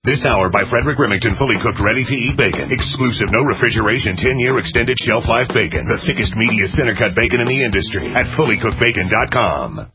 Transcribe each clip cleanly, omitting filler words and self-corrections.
This hour by Frederick Remington, fully cooked, ready-to-eat bacon. Exclusive, no refrigeration, 10-year extended shelf life bacon. The thickest, meatiest center-cut bacon in the industry at fullycookedbacon.com.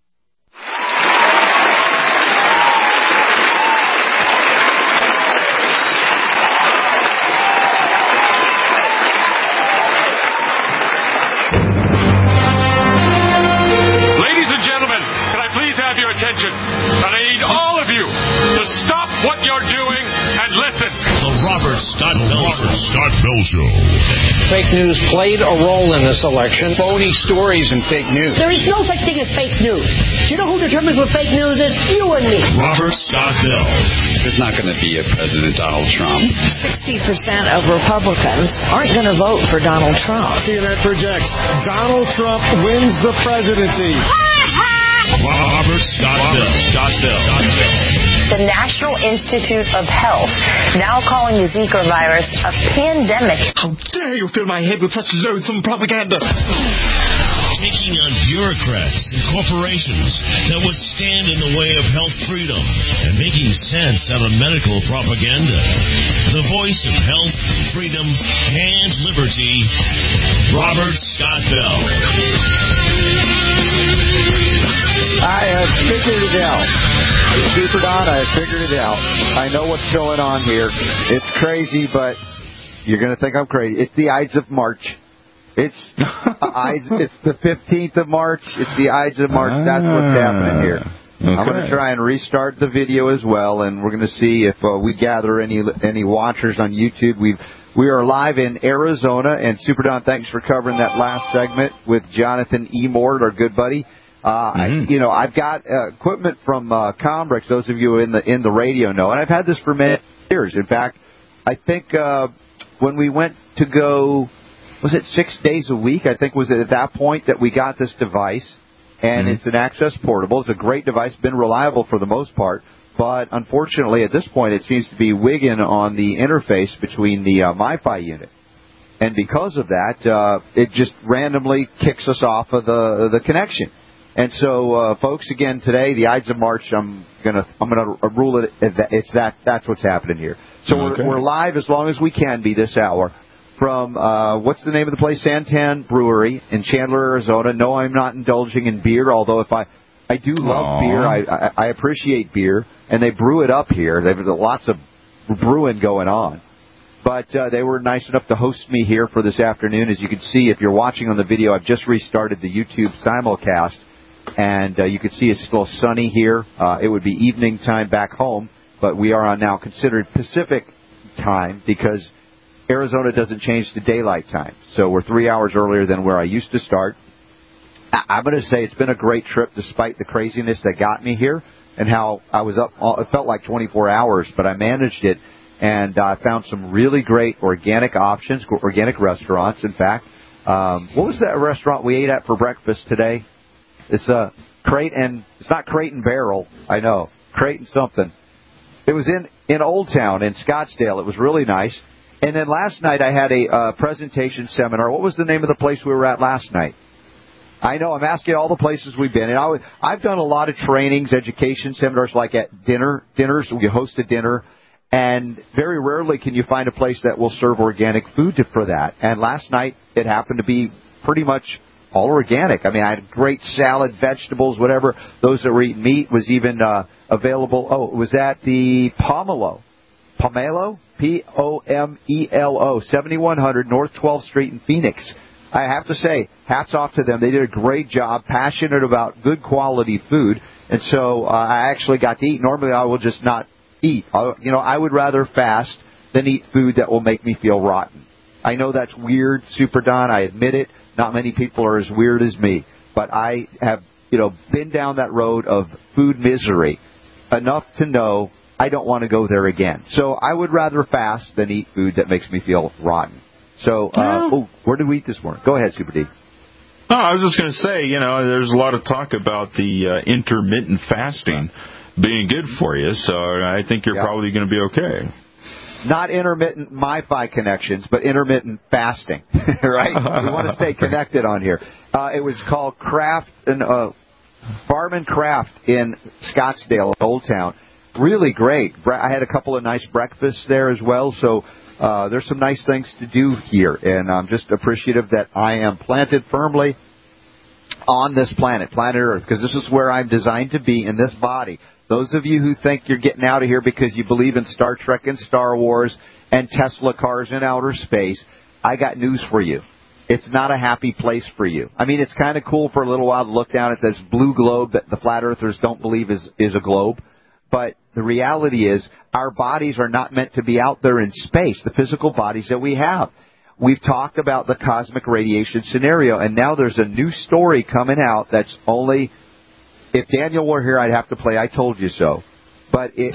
Ladies and gentlemen, can I please have your attention? And I need all of you to stop what you're doing and listen. The Robert Scott Bell Show. Fake news played a role in this election. Phony stories and fake news. There is no such thing as fake news. Do you know who determines what fake news is? You and me. Robert Scott Bell. There's not going to be a President Donald Trump. 60% of Republicans aren't going to vote for Donald Trump. CNN projects Donald Trump wins the presidency. Robert Scott Bell. The National Institute of Health now calling the Zika virus a pandemic. How dare you fill my head with such loathsome propaganda? Taking on bureaucrats and corporations that would stand in the way of health freedom and making sense out of medical propaganda. The voice of health, freedom, and liberty, Robert Scott Bell. I have figured it out. Super Don, I have figured it out. I know what's going on here. It's crazy, but you're going to think I'm crazy. It's the Ides of March. It's the 15th of March. It's the Ides of March. That's what's happening here. Okay. I'm going to try and restart the video as well, and we're going to see if we gather any watchers on YouTube. We are live in Arizona, and Super Don, thanks for covering that last segment with Jonathan E. Moore, our good buddy. I've got equipment from Combrix. Those of you in the radio know, and I've had this for many years. In fact, I think when we went to go, was it 6 days a week? I think was it at that point that we got this device, and it's an Access Portable. It's a great device, been reliable for the most part, but unfortunately at this point it seems to be wigging on the interface between the MiFi unit. And because of that, it just randomly kicks us off of the connection. And so, folks, again today, the Ides of March, I'm gonna rule it. That's what's happening here. So we're live as long as we can be this hour from what's the name of the place? Santan Brewery in Chandler, Arizona. No, I'm not indulging in beer, although if I do love beer, I appreciate beer, and they brew it up here. There's lots of brewing going on. But they were nice enough to host me here for this afternoon. As you can see, if you're watching on the video, I've just restarted the YouTube simulcast. And you can see it's still sunny here. It would be evening time back home, but we are on now considered Pacific time because Arizona doesn't change to daylight time. So we're 3 hours earlier than where I used to start. I'm going to say it's been a great trip despite the craziness that got me here and how I was up. It felt like 24 hours, but I managed it. And I found some really great organic options, organic restaurants, in fact. What was that restaurant we ate at for breakfast today? It's it's not Crate and Barrel, I know. Crate and something. It was in Old Town in Scottsdale. It was really nice. And then last night I had a presentation seminar. What was the name of the place we were at last night? I know, I'm asking all the places we've been. And I've done a lot of trainings, education seminars, like at dinners. We host a dinner. And very rarely can you find a place that will serve organic food for that. And last night it happened to be pretty much all organic. I mean, I had great salad, vegetables, whatever. Those that were eating meat was even available. Oh, it was at the Pomelo, P-O-M-E-L-O, 7100 North 12th Street in Phoenix. I have to say, hats off to them. They did a great job, passionate about good quality food. And so I actually got to eat. Normally I will just not eat. I would rather fast than eat food that will make me feel rotten. I know that's weird, Super Don. I admit it. Not many people are as weird as me, but I have, been down that road of food misery enough to know I don't want to go there again. So I would rather fast than eat food that makes me feel rotten. So, where did we eat this morning? Go ahead, Super D. Oh, I was just going to say, there's a lot of talk about the intermittent fasting being good for you, so I think you're probably going to be okay. Not intermittent MiFi connections, but intermittent fasting, right? We want to stay connected on here. It was called Farm and Craft in Scottsdale, Old Town. really great. I had a couple of nice breakfasts there as well, so there's some nice things to do here, and I'm just appreciative that I am planted firmly on this planet Earth, because this is where I'm designed to be in this body. Those of you who think you're getting out of here because you believe in Star Trek and Star Wars and Tesla cars in outer space, I got news for you. It's not a happy place for you. I mean, it's kind of cool for a little while to look down at this blue globe that the flat earthers don't believe is a globe. But the reality is our bodies are not meant to be out there in space, the physical bodies that we have. We've talked about the cosmic radiation scenario, and now there's a new story coming out that's only, if Daniel were here, I'd have to play I Told You So. But it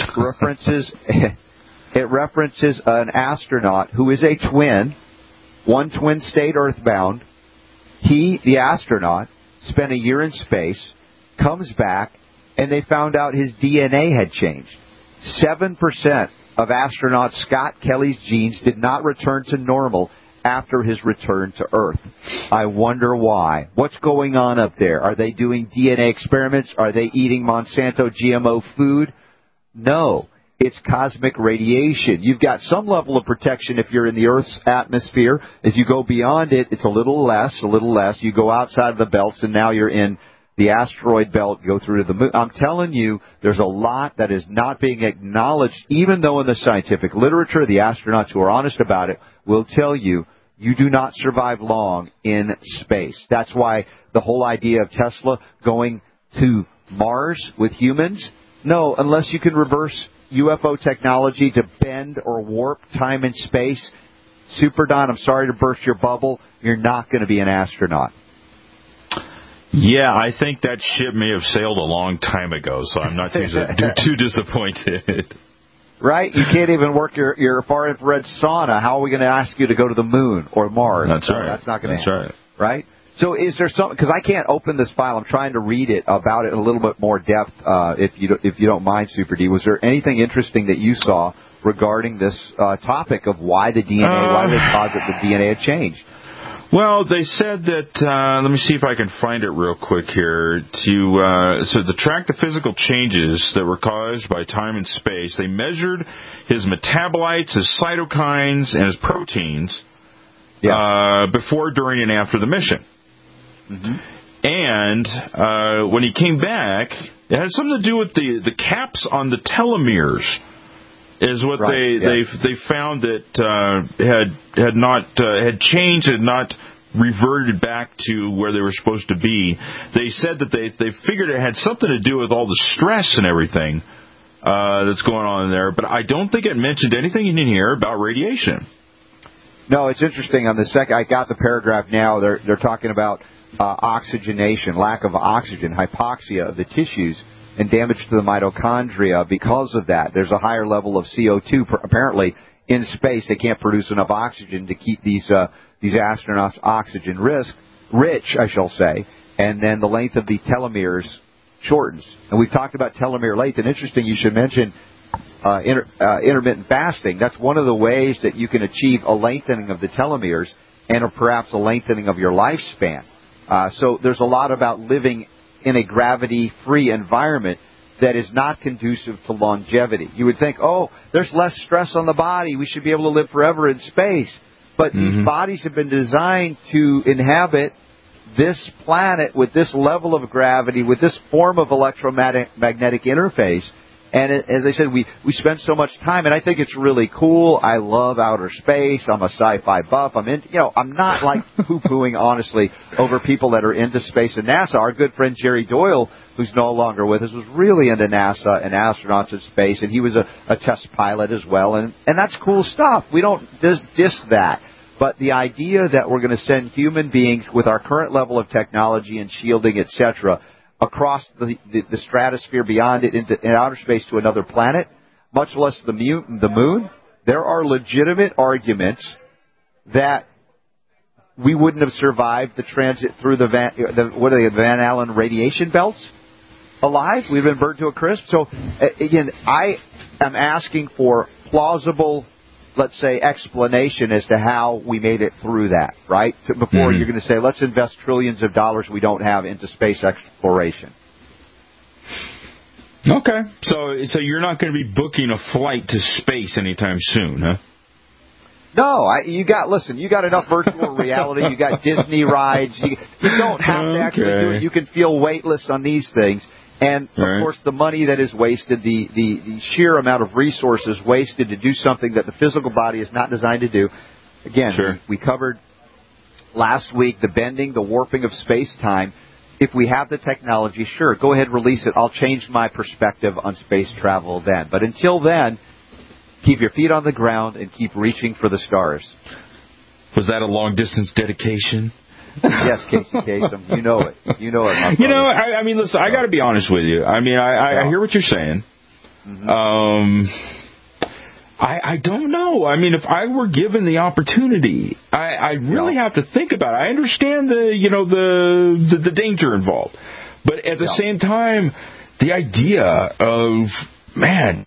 references an astronaut who is a twin, one twin state earthbound. He, the astronaut, spent a year in space, comes back, and they found out his DNA had changed. 7% of astronaut Scott Kelly's genes did not return to normal after his return to Earth. I wonder why. What's going on up there? Are they doing DNA experiments? Are they eating Monsanto GMO food? No. It's cosmic radiation. You've got some level of protection if you're in the Earth's atmosphere. As you go beyond it, it's a little less. You go outside of the belts, and now you're in the asteroid belt, go through to the moon. I'm telling you, there's a lot that is not being acknowledged, even though in the scientific literature, the astronauts who are honest about it will tell you, you do not survive long in space. That's why the whole idea of Tesla going to Mars with humans, no, unless you can reverse UFO technology to bend or warp time and space, Super Don, I'm sorry to burst your bubble, you're not going to be an astronaut. Yeah, I think that ship may have sailed a long time ago, so I'm not too disappointed. Right? You can't even work your far-infrared sauna. How are we going to ask you to go to the moon or Mars? That's right. That's not going to happen. That's right. Right? So is there something, because I can't open this file. I'm trying to read it about it in a little bit more depth, if you don't mind, Super D. Was there anything interesting that you saw regarding this topic of why the DNA, why they posit the DNA had changed? Well, they said that, let me see if I can find it real quick here, to track the physical changes that were caused by time and space, they measured his metabolites, his cytokines, and his proteins before, during, and after the mission. Mm-hmm. And when he came back, it had something to do with the caps on the telomeres. Is what they found that had changed, had not reverted back to where they were supposed to be. They said that they figured it had something to do with all the stress and everything that's going on in there, but I don't think it mentioned anything in here about radiation. No, it's interesting. On the second, I got the paragraph now. They're talking about oxygenation, lack of oxygen, hypoxia of the tissues, and damage to the mitochondria because of that. There's a higher level of CO2 apparently in space. They can't produce enough oxygen to keep these astronauts oxygen rich, I shall say. And then the length of the telomeres shortens. And we've talked about telomere length. And interesting, you should mention intermittent fasting. That's one of the ways that you can achieve a lengthening of the telomeres and perhaps a lengthening of your lifespan. So there's a lot about living in a gravity-free environment that is not conducive to longevity. You would think, there's less stress on the body. We should be able to live forever in space. But these bodies have been designed to inhabit this planet with this level of gravity, with this form of electromagnetic interface. And as I said, we spend so much time, and I think it's really cool. I love outer space. I'm a sci-fi buff. I'm not like poo-pooing, honestly, over people that are into space and NASA. Our good friend Jerry Doyle, who's no longer with us, was really into NASA and astronauts in space, and he was a test pilot as well. And that's cool stuff. We don't diss that. But the idea that we're going to send human beings with our current level of technology and shielding, etc., across the stratosphere, beyond it, in outer space to another planet, much less the moon, there are legitimate arguments that we wouldn't have survived the transit through the Van Allen radiation belts alive. We've been burned to a crisp. So, again, I am asking for plausible, let's say, explanation as to how we made it through that, right? Before you're going to say, let's invest trillions of dollars we don't have into space exploration. Okay. So you're not going to be booking a flight to space anytime soon, huh? No, you got enough virtual reality. You got Disney rides. You don't have to actually do it. You can feel weightless on these things. And, of course, the money that is wasted, the sheer amount of resources wasted to do something that the physical body is not designed to do. Again, we covered last week the bending, the warping of space-time. If we have the technology, sure, go ahead, release it. I'll change my perspective on space travel then. But until then, keep your feet on the ground and keep reaching for the stars. Was that a long-distance dedication? Yes, Casey Kasem. You know it. My brother. I mean, listen, I got to be honest with you. I mean, I hear what you're saying. Mm-hmm. I don't know. I mean, if I were given the opportunity, I really have to think about it. I understand the danger involved. But at the same time, the idea of, man...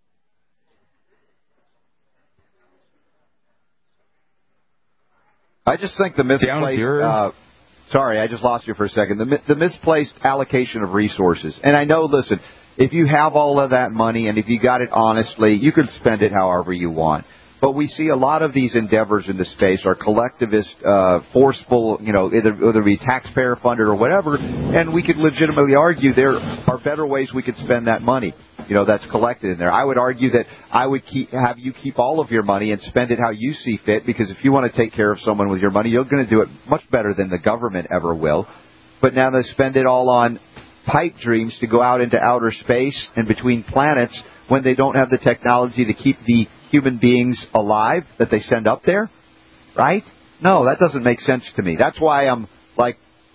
I just think the misplaced... sorry, I just lost you for a second. The misplaced allocation of resources. And I know, listen, if you have all of that money and if you got it honestly, you can spend it however you want. But we see a lot of these endeavors into space are collectivist, forceful, either be taxpayer funded or whatever. And we could legitimately argue there are better ways we could spend that money, that's collected in there. I would argue that I would have you keep all of your money and spend it how you see fit, because if you want to take care of someone with your money, you're going to do it much better than the government ever will. But now they spend it all on pipe dreams to go out into outer space and between planets when they don't have the technology to keep the human beings alive that they send up there, right? No, that doesn't make sense to me. That's why I'm like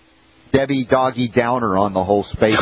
Debbie Doggy Downer on the whole space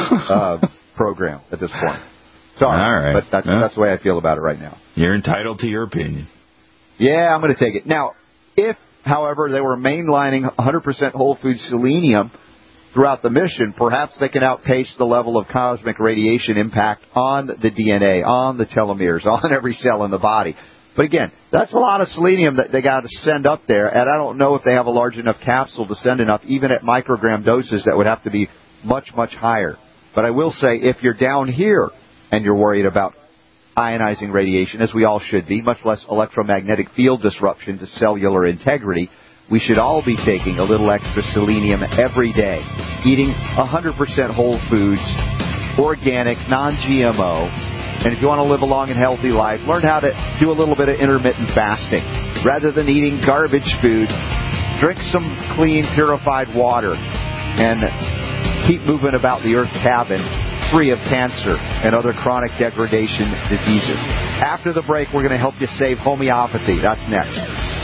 program at this point. Sorry, all right. But that's the way I feel about it right now. You're entitled to your opinion. Yeah, I'm going to take it. Now, if, however, they were mainlining 100% whole food selenium throughout the mission, perhaps they can outpace the level of cosmic radiation impact on the DNA, on the telomeres, on every cell in the body. But again, that's a lot of selenium that they got to send up there, and I don't know if they have a large enough capsule to send enough, even at microgram doses that would have to be much, much higher. But I will say, if you're down here and you're worried about ionizing radiation, as we all should be, much less electromagnetic field disruption to cellular integrity, we should all be taking a little extra selenium every day, eating 100% whole foods, organic, non-GMO. And if you want to live a long and healthy life, learn how to do a little bit of intermittent fasting. Rather than eating garbage food, drink some clean, purified water and keep moving about the Earth cabin free of cancer and other chronic degradation diseases. After the break, we're going to help you save homeopathy. That's next.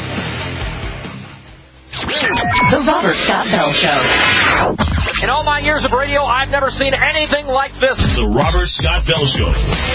The Robert Scott Bell Show. In all my years of radio, I've never seen anything like this. The Robert Scott Bell Show.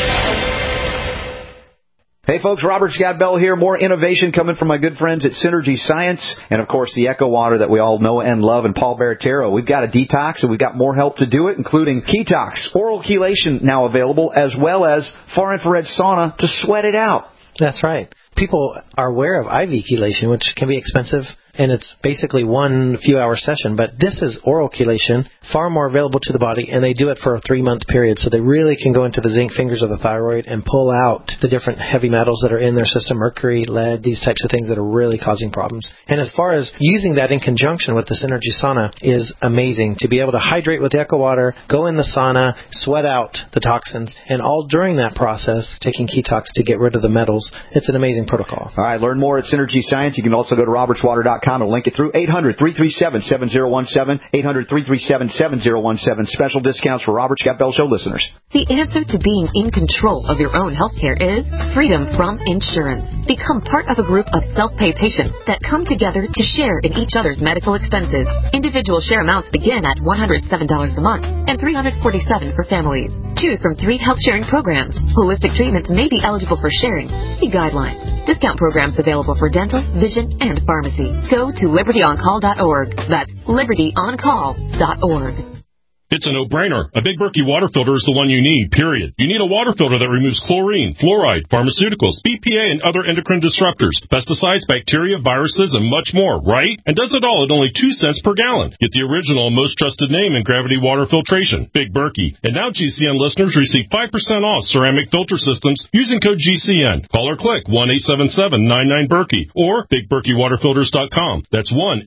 Hey folks, Robert Scott Bell here. More innovation coming from my good friends at Synergy Science, and of course the Echo Water that we all know and love, and Paul Baratero. We've got a detox, and we've got more help to do it, including Ketox, oral chelation now available, as well as far infrared sauna to sweat it out. That's right. People are aware of IV chelation, which can be expensive, and it's basically one few-hour session. But this is oral chelation, far more available to the body, and they do it for a 3-month period. So they really can go into the zinc fingers of the thyroid and pull out the different heavy metals that are in their system, mercury, lead, these types of things that are really causing problems. And as far as using that in conjunction with the Synergy Sauna is amazing. To be able to hydrate with Echo Water, go in the sauna, sweat out the toxins, and all during that process, taking Ketox to get rid of the metals. It's an amazing protocol. All right, learn more at Synergy Science. You can also go to robertswater.com and link it through 800-337-7017, 800-337-7017. Special discounts for Robert Scott Bell Show listeners. The answer to being in control of your own health care is freedom from insurance. Become part of a group of self-pay patients that come together to share in each other's medical expenses. Individual share amounts begin at $107 a month and $347 for families. Choose from 3 health sharing programs. Holistic treatments may be eligible for sharing. See guidelines. Discount programs available for dental, vision, and pharmacy. Go to libertyoncall.org. That's libertyoncall.org. It's a no-brainer. A Big Berkey water filter is the one you need, period. You need a water filter that removes chlorine, fluoride, pharmaceuticals, BPA, and other endocrine disruptors, pesticides, bacteria, viruses, and much more, right? And does it all at only 2 cents per gallon. Get the original and most trusted name in gravity water filtration, Big Berkey. And now GCN listeners receive 5% off ceramic filter systems using code GCN. Call or click 1-877-99-BERKEY or BigBerkeyWaterFilters.com. That's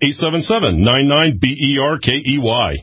1-877-99-BERKEY.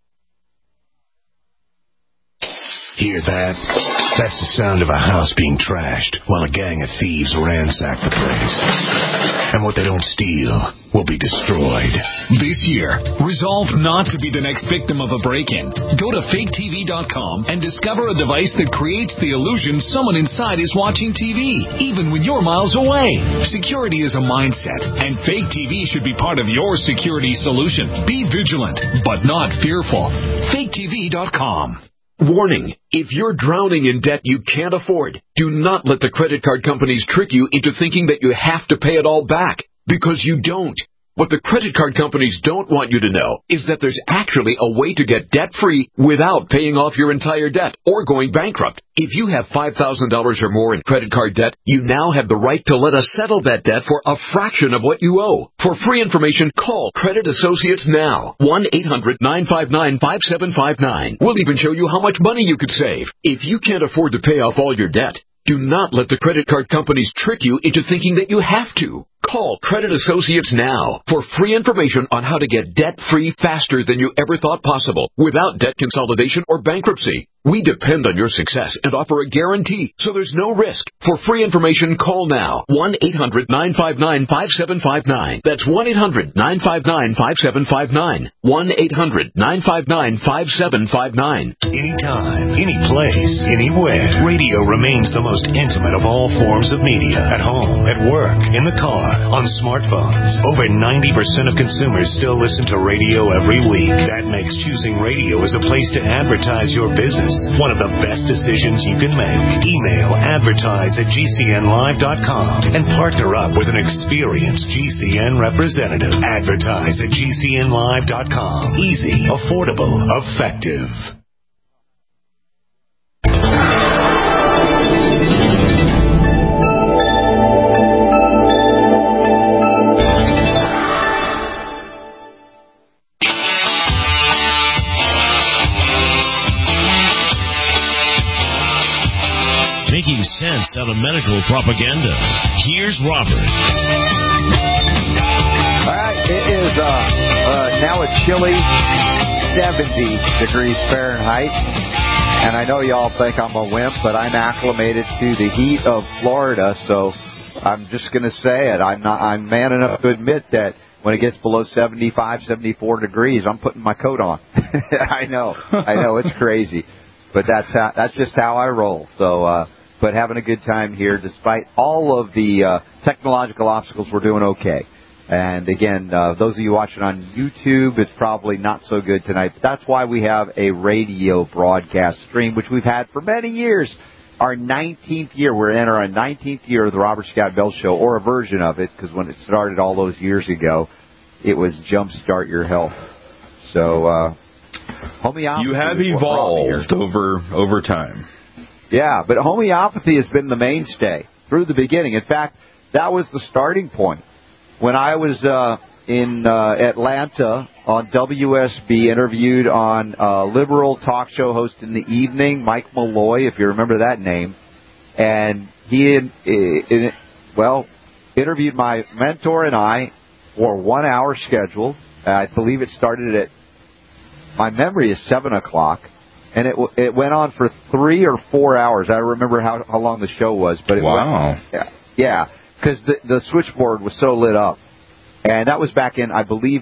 Hear that? That's the sound of a house being trashed while a gang of thieves ransack the place. And what they don't steal will be destroyed. This year, resolve not to be the next victim of a break-in. Go to faketv.com and discover a device that creates the illusion someone inside is watching TV, even when you're miles away. Security is a mindset, and Fake TV should be part of your security solution. Be vigilant, but not fearful. faketv.com. Warning, if you're drowning in debt you can't afford, do not let the credit card companies trick you into thinking that you have to pay it all back, because you don't. What the credit card companies don't want you to know is that there's actually a way to get debt-free without paying off your entire debt or going bankrupt. If you have $5,000 or more in credit card debt, you now have the right to let us settle that debt for a fraction of what you owe. For free information, call Credit Associates now. 1-800-959-5759. We'll even show you how much money you could save. If you can't afford to pay off all your debt, do not let the credit card companies trick you into thinking that you have to. Call Credit Associates now for free information on how to get debt-free faster than you ever thought possible without debt consolidation or bankruptcy. We depend on your success and offer a guarantee, so there's no risk. For free information, call now. 1-800-959-5759. That's 1-800-959-5759. 1-800-959-5759. Anytime, any place, anywhere. Radio remains the most intimate of all forms of media. At home, at work, in the car, on smartphones. Over 90% of consumers still listen to radio every week. That makes choosing radio as a place to advertise your business one of the best decisions you can make. Email advertise@gcnlive.com and partner up with an experienced GCN representative. Advertise@gcnlive.com. Easy, affordable, effective. Making sense out of medical propaganda. Here's Robert. All right, it is now a chilly 70 degrees Fahrenheit, and I know y'all think I'm a wimp, but I'm acclimated to the heat of Florida, so I'm just going to say it. I'm man enough to admit that when it gets below 75, 74 degrees, I'm putting my coat on. I know, it's crazy, but that's just how I roll. So. But having a good time here, despite all of the technological obstacles, we're doing okay. And again, those of you watching on YouTube, it's probably not so good tonight. But that's why we have a radio broadcast stream, which we've had for many years. Our 19th year, we're in our 19th year of the Robert Scott Bell Show, or a version of it, because when it started all those years ago, it was Jumpstart Your Health. So, homeopathy. You have evolved over time. Yeah, but homeopathy has been the mainstay through the beginning. In fact, that was the starting point. When I was in Atlanta on WSB, interviewed on a liberal talk show host in the evening, Mike Malloy, if you remember that name, and he interviewed my mentor and I for 1 hour scheduled. I believe it started at, my memory is 7 o'clock. And it went on for 3 or 4 hours. I don't remember how long the show was, but it went, because the switchboard was so lit up. And that was back in, I believe,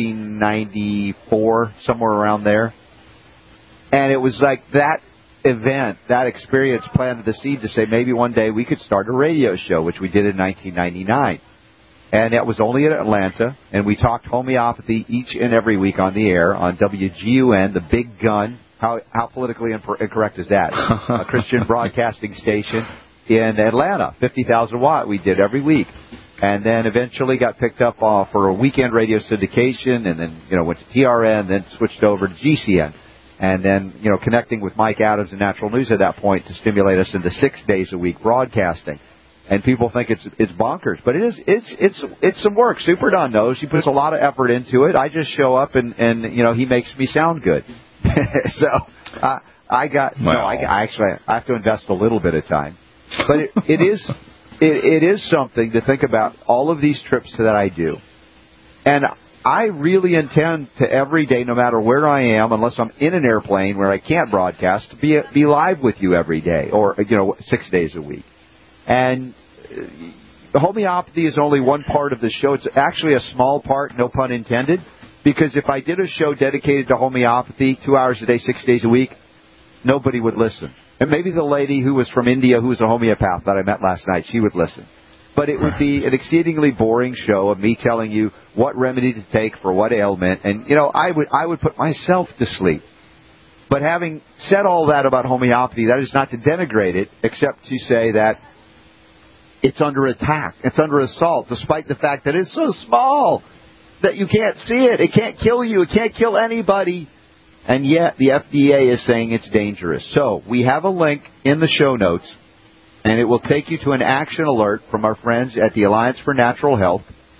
1994, somewhere around there. And it was like that event, that experience planted the seed to say maybe one day we could start a radio show, which we did in 1999. And it was only in Atlanta, and we talked homeopathy each and every week on the air on WGUN, the big gun. How politically incorrect is that? A Christian broadcasting station in Atlanta, 50,000 watt. We did every week, and then eventually got picked up for a weekend radio syndication, and then went to TRN, then switched over to GCN. And then, connecting with Mike Adams and Natural News at that point to stimulate us into 6 days a week broadcasting. And people think it's bonkers, but it's some work. Super Don knows. He puts a lot of effort into it. I just show up and he makes me sound good. So I have to invest a little bit of time, but it is something to think about. All of these trips that I do, and I really intend to every day, no matter where I am, unless I'm in an airplane where I can't broadcast, to be live with you every day, or 6 days a week. And homeopathy is only one part of the show. It's actually a small part, no pun intended, because if I did a show dedicated to homeopathy 2 hours a day, 6 days a week, nobody would listen. And maybe the lady who was from India, who was a homeopath that I met last night, she would listen. But it would be an exceedingly boring show of me telling you what remedy to take for what ailment. And, I would put myself to sleep. But having said all that about homeopathy, that is not to denigrate it, except to say that it's under attack. It's under assault, despite the fact that it's so small that you can't see it. It can't kill you. It can't kill anybody. And yet the FDA is saying it's dangerous. So we have a link in the show notes, and it will take you to an action alert from our friends at the Alliance for Natural Health,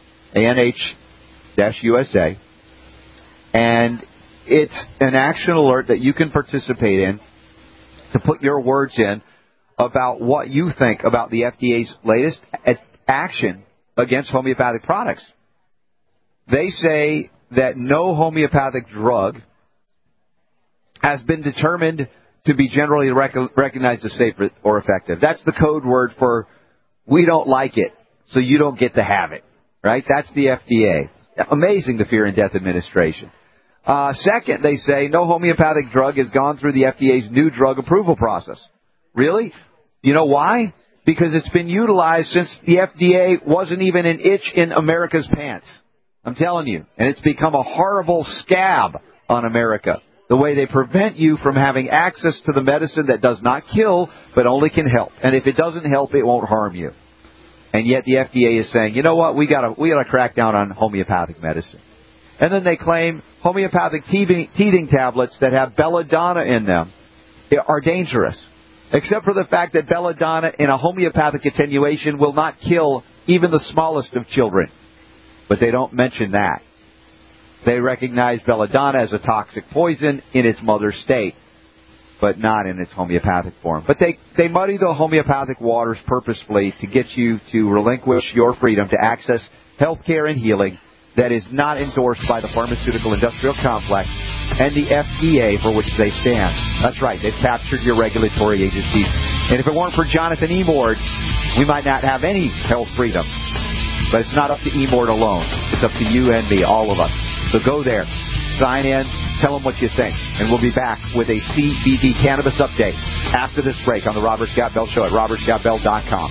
ANH-USA. And it's an action alert that you can participate in to put your words in about what you think about the FDA's latest action against homeopathic products. They say that no homeopathic drug has been determined to be generally recognized as safe or effective. That's the code word for we don't like it, so you don't get to have it, right? That's the FDA. Amazing, the Fear and Death Administration. Second, they say no homeopathic drug has gone through the FDA's new drug approval process. Really? You know why? Because it's been utilized since the FDA wasn't even an itch in America's pants. I'm telling you. And it's become a horrible scab on America. The way they prevent you from having access to the medicine that does not kill, but only can help. And if it doesn't help, it won't harm you. And yet the FDA is saying, you know what, we gotta crack down on homeopathic medicine. And then they claim homeopathic teething tablets that have belladonna in them are dangerous. Except for the fact that belladonna in a homeopathic attenuation will not kill even the smallest of children. But they don't mention that. They recognize belladonna as a toxic poison in its mother state, but not in its homeopathic form. But they muddy the homeopathic waters purposefully to get you to relinquish your freedom to access health care and healing that is not endorsed by the pharmaceutical industrial complex and the FDA for which they stand. That's right, they've captured your regulatory agencies. And if it weren't for Jonathan Emord, we might not have any health freedom. But it's not up to Emord alone. It's up to you and me, all of us. So go there, sign in, tell them what you think. And we'll be back with a CBD cannabis update after this break on the Robert Scott Bell Show at robertscottbell.com.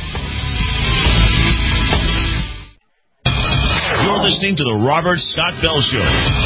You're listening to the Robert Scott Bell Show.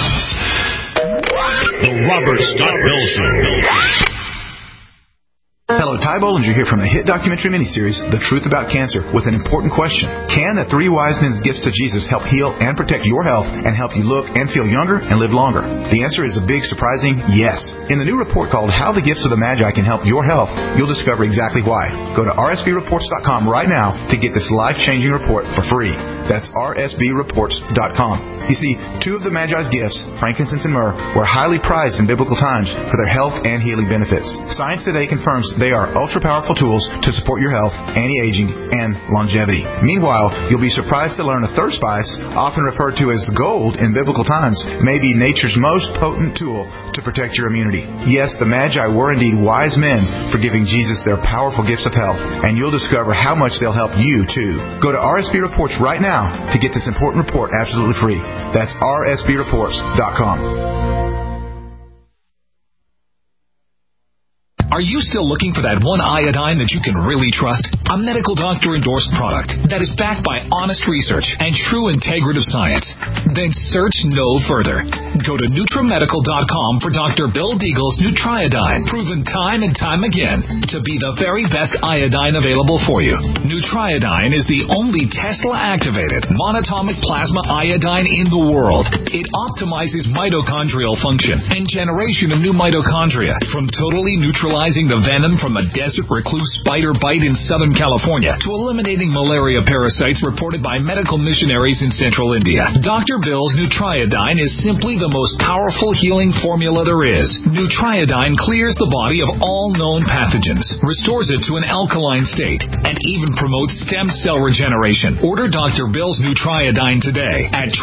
The Robert Scott Bell Show. Hello, Ty Bollinger here from the hit documentary miniseries, The Truth About Cancer, with an important question. Can the three wise men's gifts to Jesus help heal and protect your health and help you look and feel younger and live longer? The answer is a big, surprising yes. In the new report called How the Gifts of the Magi Can Help Your Health, you'll discover exactly why. Go to rsbreports.com right now to get this life-changing report for free. That's rsbreports.com. You see, two of the Magi's gifts, frankincense and myrrh, were highly prized in biblical times for their health and healing benefits. Science today confirms they are ultra-powerful tools to support your health, anti-aging, and longevity. Meanwhile, you'll be surprised to learn a third spice, often referred to as gold in biblical times, may be nature's most potent tool to protect your immunity. Yes, the Magi were indeed wise men for giving Jesus their powerful gifts of health, and you'll discover how much they'll help you, too. Go to RSB Reports right now to get this important report absolutely free. That's rsbreports.com. Are you still looking for that one iodine that you can really trust? A medical doctor-endorsed product that is backed by honest research and true integrative science? Then search no further. Go to NutriMedical.com for Dr. Bill Deagle's Nutriodine, proven time and time again to be the very best iodine available for you. Nutriodine is the only Tesla-activated monatomic plasma iodine in the world. It optimizes mitochondrial function and generation of new mitochondria, from totally neutralizing the venom from a desert recluse spider bite in Southern California to eliminating malaria parasites reported by medical missionaries in central India. Dr. Bill's Nutriodine is simply the most powerful healing formula there is. Nutriodine clears the body of all known pathogens, restores it to an alkaline state, and even promotes stem cell regeneration. Order Dr. Bill's Nutriodine today at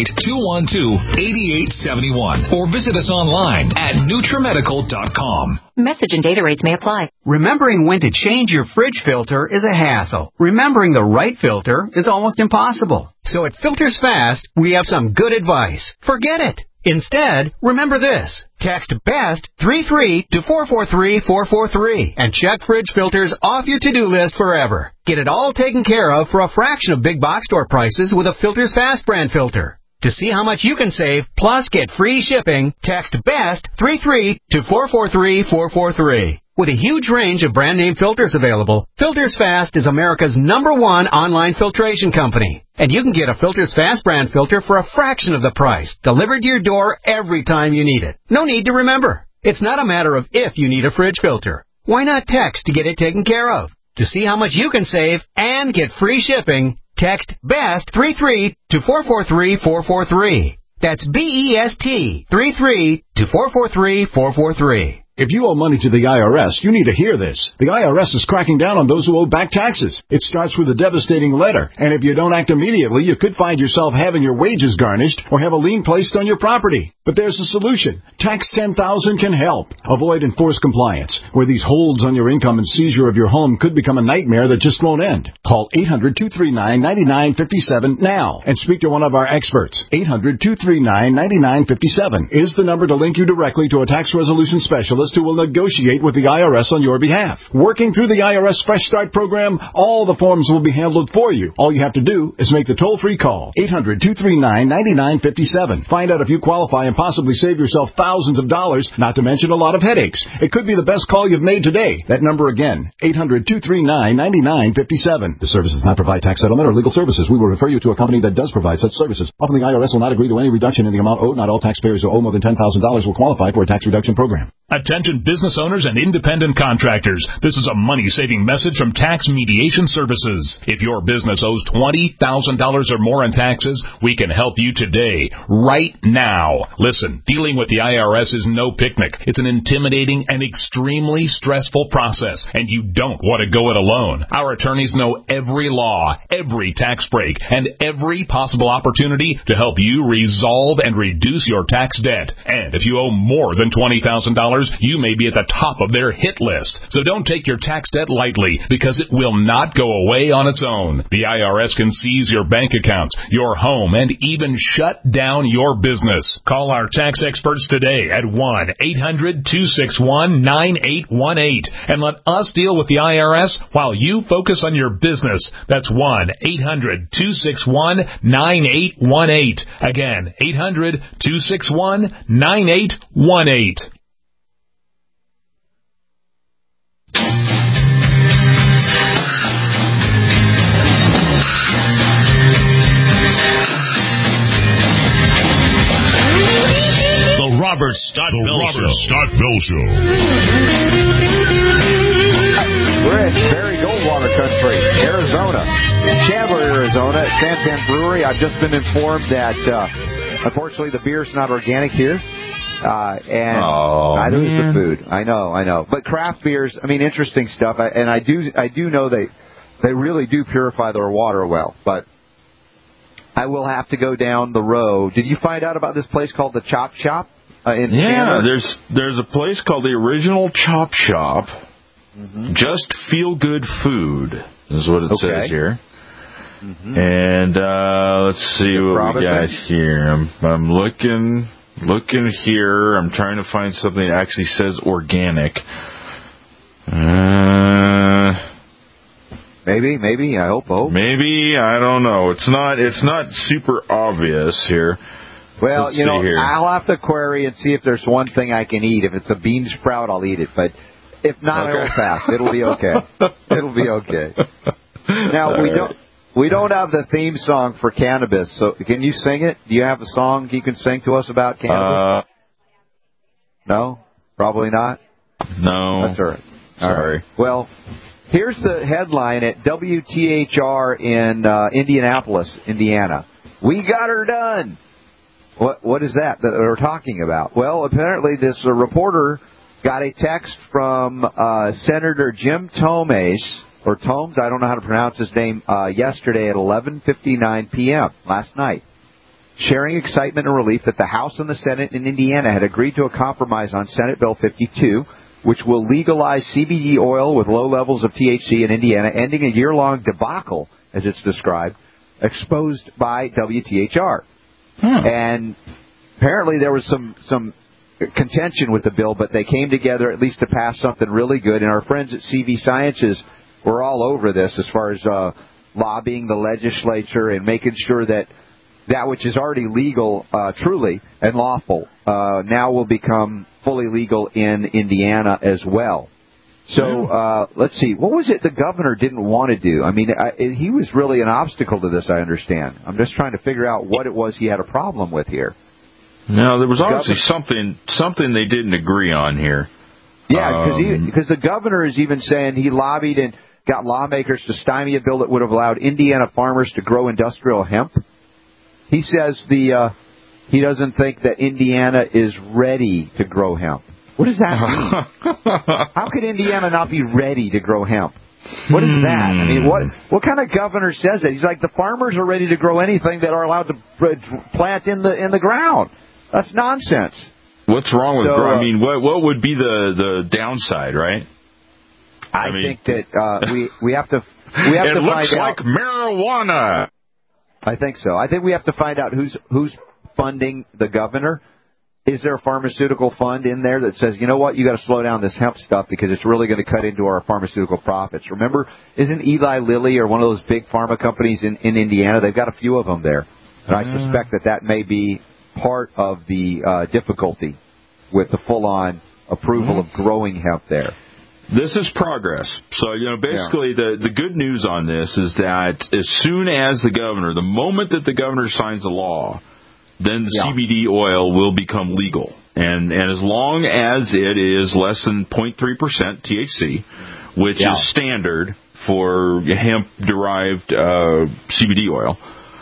888-212-8871 or visit us online at NutriMedical.com. Message and data rates may apply. Remembering when to change your fridge filter is a hassle. Remembering the right filter is almost impossible. So at Filters Fast, we have some good advice. Forget it. Instead, remember this. Text BEST 33 to 443-443 and check fridge filters off your to-do list forever. Get it all taken care of for a fraction of big box store prices with a Filters Fast brand filter. To see how much you can save, plus get free shipping, text BEST 33 to 443-443. With a huge range of brand name filters available, Filters Fast is America's #1 online filtration company. And you can get a Filters Fast brand filter for a fraction of the price, delivered to your door every time you need it. No need to remember. It's not a matter of if you need a fridge filter. Why not text to get it taken care of? To see how much you can save and get free shipping, text BEST 33 to 443-443. That's BEST 33 to 443-443. If you owe money to the IRS, you need to hear this. The IRS is cracking down on those who owe back taxes. It starts with a devastating letter, and if you don't act immediately, you could find yourself having your wages garnished or have a lien placed on your property. But there's a solution. Tax 10,000 can help. Avoid enforced compliance, where these holds on your income and seizure of your home could become a nightmare that just won't end. Call 800-239-9957 now and speak to one of our experts. 800-239-9957 is the number to link you directly to a tax resolution specialist who will negotiate with the IRS on your behalf. Working through the IRS Fresh Start program, all the forms will be handled for you. All you have to do is make the toll-free call. 800-239-9957. Find out if you qualify and possibly save yourself thousands of dollars, not to mention a lot of headaches. It could be the best call you've made today. That number again, 800-239-9957. This service does not provide tax settlement or legal services. We will refer you to a company that does provide such services. Often the IRS will not agree to any reduction in the amount owed. Not all taxpayers who owe more than $10,000 will qualify for a tax reduction program. Attention business owners and independent contractors. This is a money-saving message from Tax Mediation Services. If your business owes $20,000 or more in taxes, we can help you today, right now. Listen, dealing with the IRS is no picnic. It's an intimidating and extremely stressful process, and you don't want to go it alone. Our attorneys know every law, every tax break, and every possible opportunity to help you resolve and reduce your tax debt. And if you owe more than $20,000, you may be at the top of their hit list. So don't take your tax debt lightly, because it will not go away on its own. The IRS can seize your bank accounts, your home, and even shut down your business. Call our tax experts today at 1-800-261-9818 and let us deal with the IRS while you focus on your business. That's 1-800-261-9818. Again, 800-261-9818. Robert Scott Bell Show. We're in very Goldwater country, Arizona, Chandler, Arizona, at Santan Brewery. I've just been informed that unfortunately the beer's not organic here, and neither is the food. I know. But craft beers, I mean, interesting stuff. I do know they really do purify their water well, but I will have to go down the road. Did you find out about this place called the Chop Shop? There's a place called the Original Chop Shop. Mm-hmm. Just Feel Good Food is what it says here. Mm-hmm. And let's see what we got here. I'm looking here. I'm trying to find something that actually says organic. Maybe. I hope. Maybe, I don't know. It's not super obvious here. Well, Let's see here. I'll have to query and see if there's one thing I can eat. If it's a bean sprout, I'll eat it. But if not, I will pass. It'll be okay. It'll be okay. Now, we don't have the theme song for cannabis, so can you sing it? Do you have a song you can sing to us about cannabis? No? Probably not? No. That's all right. Sorry. Right. Well, here's the headline at WTHR in Indianapolis, Indiana. We got her done. What is that they're talking about? Well, apparently this reporter got a text from Senator Jim Tomes, or Tomes, I don't know how to pronounce his name, yesterday at 11:59 p.m. last night, sharing excitement and relief that the House and the Senate in Indiana had agreed to a compromise on Senate Bill 52, which will legalize CBD oil with low levels of THC in Indiana, ending a year-long debacle, as it's described, exposed by WTHR. And apparently there was some contention with the bill, but they came together at least to pass something really good. And our friends at CV Sciences were all over this as far as lobbying the legislature and making sure that which is already legal, truly, and lawful, now will become fully legal in Indiana as well. So let's see. What was it the governor didn't want to do? I mean, he was really an obstacle to this, I understand. I'm just trying to figure out what it was he had a problem with here. No, there was obviously something they didn't agree on here. Yeah, because the governor is even saying he lobbied and got lawmakers to stymie a bill that would have allowed Indiana farmers to grow industrial hemp. He says he doesn't think that Indiana is ready to grow hemp. What does that mean? How could Indiana not be ready to grow hemp? What is that? I mean, what kind of governor says that? He's like, the farmers are ready to grow anything that are allowed to plant in the ground. That's nonsense. What's wrong with I mean, what would be the downside, right? I think that we have to find out. It looks like marijuana. I think so. I think we have to find out who's funding the governor. Is there a pharmaceutical fund in there that says, you know what, you got to slow down this hemp stuff because it's really going to cut into our pharmaceutical profits? Remember, isn't Eli Lilly or one of those big pharma companies in Indiana? They've got a few of them there. And I suspect that may be part of the difficulty with the full-on approval of growing hemp there. This is progress. So, basically the good news on this is that as soon as the moment that the governor signs the law, then the CBD oil will become legal. And as long as it is less than 0.3% THC, which is standard for hemp-derived CBD oil,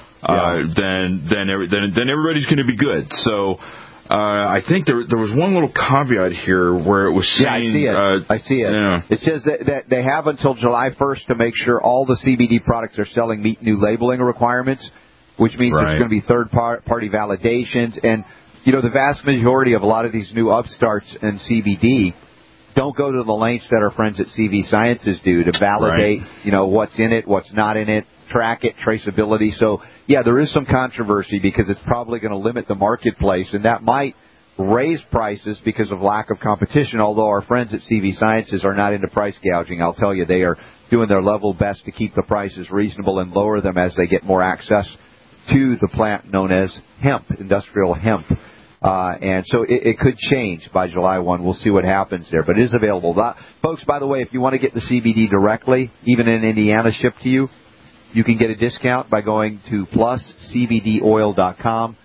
then everybody's going to be good. So I think there was one little caveat here where it was saying... Yeah, I see it. Yeah. It says that they have until July 1st to make sure all the CBD products they're selling meet new labeling requirements, which means there's going to be third-party validations. And, the vast majority of a lot of these new upstarts in CBD don't go to the lengths that our friends at CV Sciences do to validate, what's in it, what's not in it, track it, traceability. So, there is some controversy because it's probably going to limit the marketplace, and that might raise prices because of lack of competition, although our friends at CV Sciences are not into price gouging. I'll tell you, they are doing their level best to keep the prices reasonable and lower them as they get more access to the plant known as hemp, industrial hemp. And so it could change by July 1. We'll see what happens there. But it is available. Folks, by the way, if you want to get the CBD directly, even in Indiana, shipped to you, you can get a discount by going to pluscbdoil.com,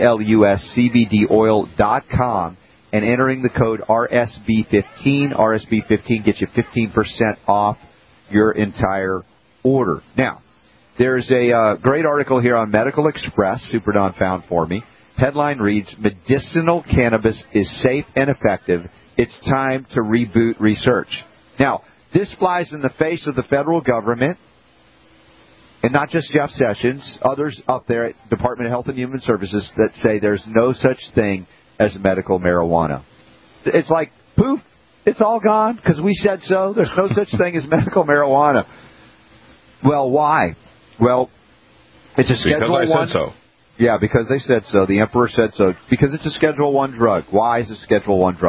pluscbdoil.com, and entering the code RSB15. RSB15 gets you 15% off your entire order. Now, there's a great article here on Medical Express, Super Don found for me. Headline reads, Medicinal Cannabis is Safe and Effective. It's time to reboot research. Now, this flies in the face of the federal government, and not just Jeff Sessions, others up there at Department of Health and Human Services that say there's no such thing as medical marijuana. It's like, poof, it's all gone because we said so. There's no such thing as medical marijuana. Well, why? Well, it's a Schedule 1. Because I said so. Yeah, because they said so. The Emperor said so. Because it's a Schedule 1 drug. Why is it a Schedule 1 drug?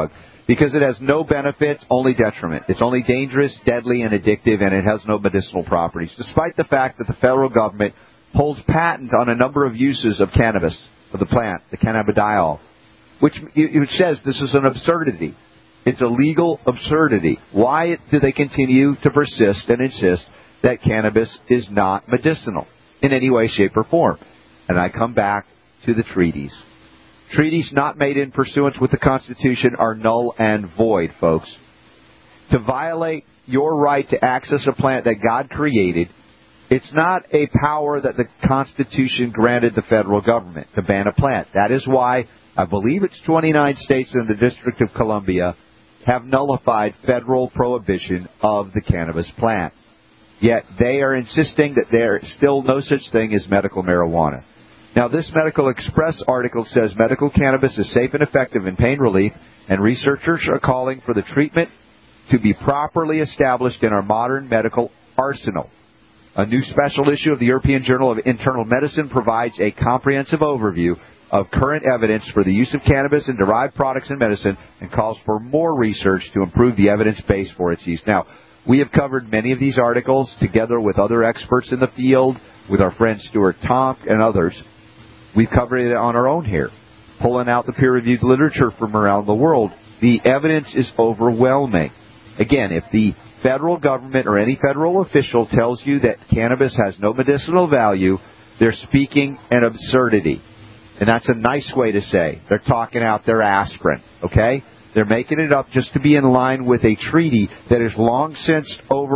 because it has no benefits, only detriment. It's only dangerous, deadly, and addictive, and it has no medicinal properties, despite the fact that the federal government holds patent on a number of uses of cannabis, of the plant, the cannabidiol, which says this is an absurdity. It's a legal absurdity. Why do they continue to persist and insist that cannabis is not medicinal in any way, shape, or form? And I come back to the treaties. Treaties not made in pursuance with the Constitution are null and void, folks. To violate your right to access a plant that God created, it's not a power that the Constitution granted the federal government to ban a plant. That is why I believe it's 29 states and the District of Columbia have nullified federal prohibition of the cannabis plant. Yet they are insisting that there is still no such thing as medical marijuana. Now, this Medical Express article says medical cannabis is safe and effective in pain relief, and researchers are calling for the treatment to be properly established in our modern medical arsenal. A new special issue of the European Journal of Internal Medicine provides a comprehensive overview of current evidence for the use of cannabis and derived products in medicine and calls for more research to improve the evidence base for its use. Now, we have covered many of these articles together with other experts in the field, with our friend Stuart Tomk and others. We've covered it on our own here, pulling out the peer-reviewed literature from around the world. The evidence is overwhelming. Again, if the federal government or any federal official tells you that cannabis has no medicinal value, they're speaking an absurdity. And that's a nice way to say they're talking out their aspirin, okay? They're making it up just to be in line with a treaty that is long since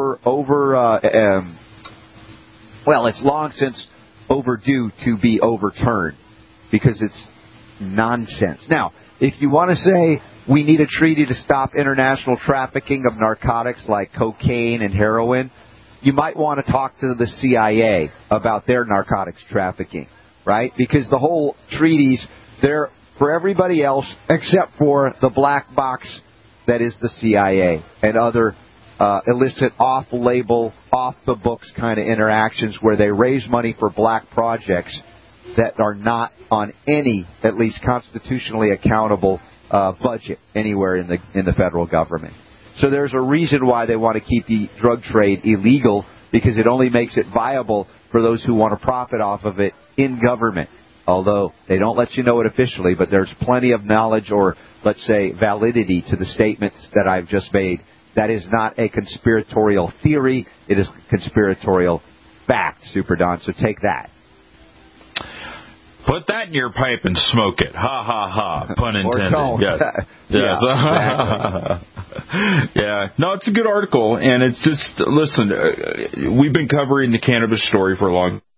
it's long since overdue to be overturned because it's nonsense. Now, if you want to say we need a treaty to stop international trafficking of narcotics like cocaine and heroin, you might want to talk to the CIA about their narcotics trafficking, right? Because the whole treaties, they're for everybody else except for the black box that is the CIA and other illicit off-label, off-the-books kind of interactions where they raise money for black projects that are not on any, at least constitutionally accountable budget anywhere in the federal government. So there's a reason why they want to keep the drug trade illegal, because it only makes it viable for those who want to profit off of it in government. Although they don't let you know it officially, but there's plenty of knowledge or, let's say, validity to the statements that I've just made. That is not a conspiratorial theory. It is conspiratorial fact, Super Don. So take that. Put that in your pipe and smoke it. Ha, ha, ha. Pun intended. Yes. Yes. Yeah, exactly. Yeah. No, it's a good article. And it's just, listen, we've been covering the cannabis story for a long time.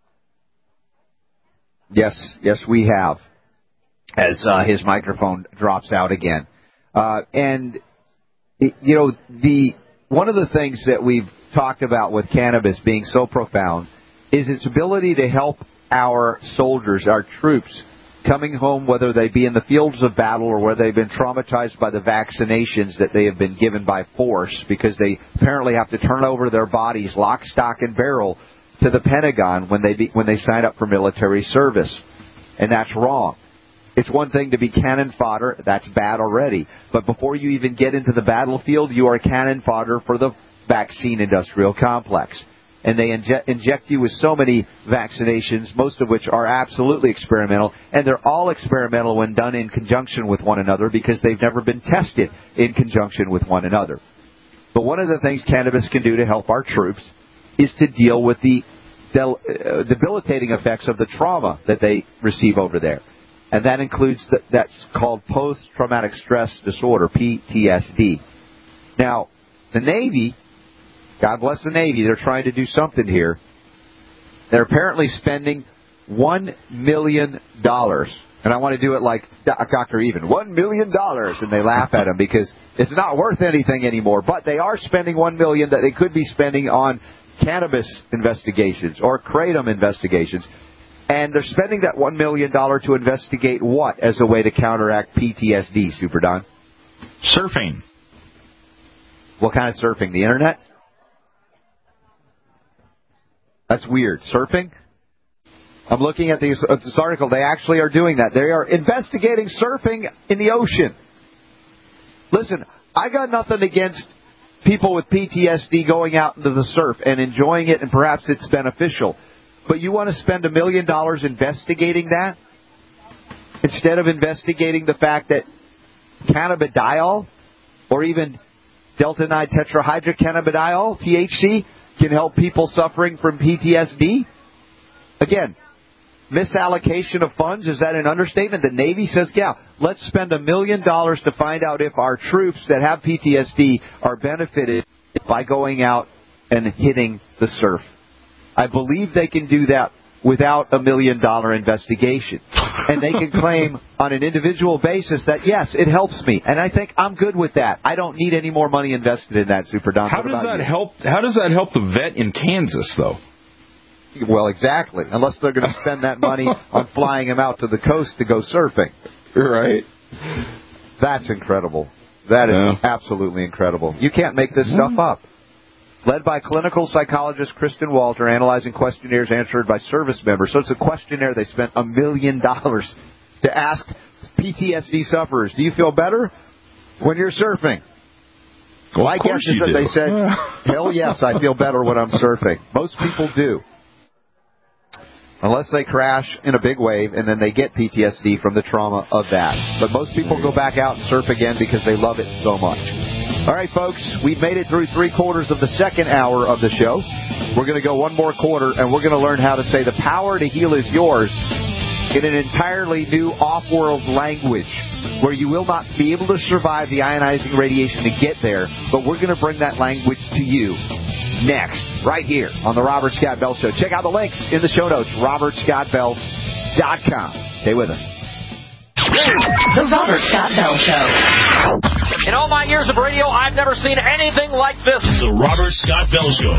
Yes, we have. As his microphone drops out again. And, you know, one of the things that we've talked about with cannabis being so profound is its ability to help our soldiers, our troops, coming home, whether they be in the fields of battle or whether they've been traumatized by the vaccinations that they have been given by force, because they apparently have to turn over their bodies lock, stock, and barrel to the Pentagon when they sign up for military service. And that's wrong. It's one thing to be cannon fodder. That's bad already. But before you even get into the battlefield, you are cannon fodder for the vaccine industrial complex. And they inject you with so many vaccinations, most of which are absolutely experimental. And they're all experimental when done in conjunction with one another because they've never been tested in conjunction with one another. But one of the things cannabis can do to help our troops is to deal with the debilitating effects of the trauma that they receive over there. And that includes that's called post-traumatic stress disorder, PTSD. Now, the Navy, God bless the Navy, they're trying to do something here. They're apparently spending $1 million. And I want to do it like Dr. Even, $1 million. And they laugh at him because it's not worth anything anymore. But they are spending $1 million that they could be spending on cannabis investigations or kratom investigations. And they're spending that $1 million to investigate what as a way to counteract PTSD, Super Don? Surfing. What kind of surfing? The Internet? That's weird. Surfing? I'm looking at this article. They actually are doing that. They are investigating surfing in the ocean. Listen, I got nothing against people with PTSD going out into the surf and enjoying it, and perhaps it's beneficial. But you want to spend $1 million investigating that instead of investigating the fact that cannabidiol or even delta-9 tetrahydrocannabidiol, THC, can help people suffering from PTSD? Again, misallocation of funds, is that an understatement? The Navy says, yeah, let's spend $1 million to find out if our troops that have PTSD are benefited by going out and hitting the surf. I believe they can do that without $1 million investigation. And they can claim on an individual basis that, yes, it helps me. And I think I'm good with that. I don't need any more money invested in that, Super Don. How does that help the vet in Kansas, though? Well, exactly. Unless they're going to spend that money on flying him out to the coast to go surfing. Right. That's incredible. That is absolutely incredible. You can't make this stuff up. Led by clinical psychologist Kristen Walter, analyzing questionnaires answered by service members. So it's a questionnaire they spent $1 million to ask PTSD sufferers, do you feel better when you're surfing? Well, my guess is that they said, hell yes, I feel better when I'm surfing. Most people do. Unless they crash in a big wave and then they get PTSD from the trauma of that. But most people go back out and surf again because they love it so much. All right, folks, we've made it through 3/4 of the second hour of the show. We're going to go one more quarter, and we're going to learn how to say the power to heal is yours in an entirely new off-world language where you will not be able to survive the ionizing radiation to get there, but we're going to bring that language to you next, right here on the Robert Scott Bell Show. Check out the links in the show notes, robertscottbell.com. Stay with us. The Robert Scott Bell Show. In all my years of radio, I've never seen anything like this. The Robert Scott Bell Show.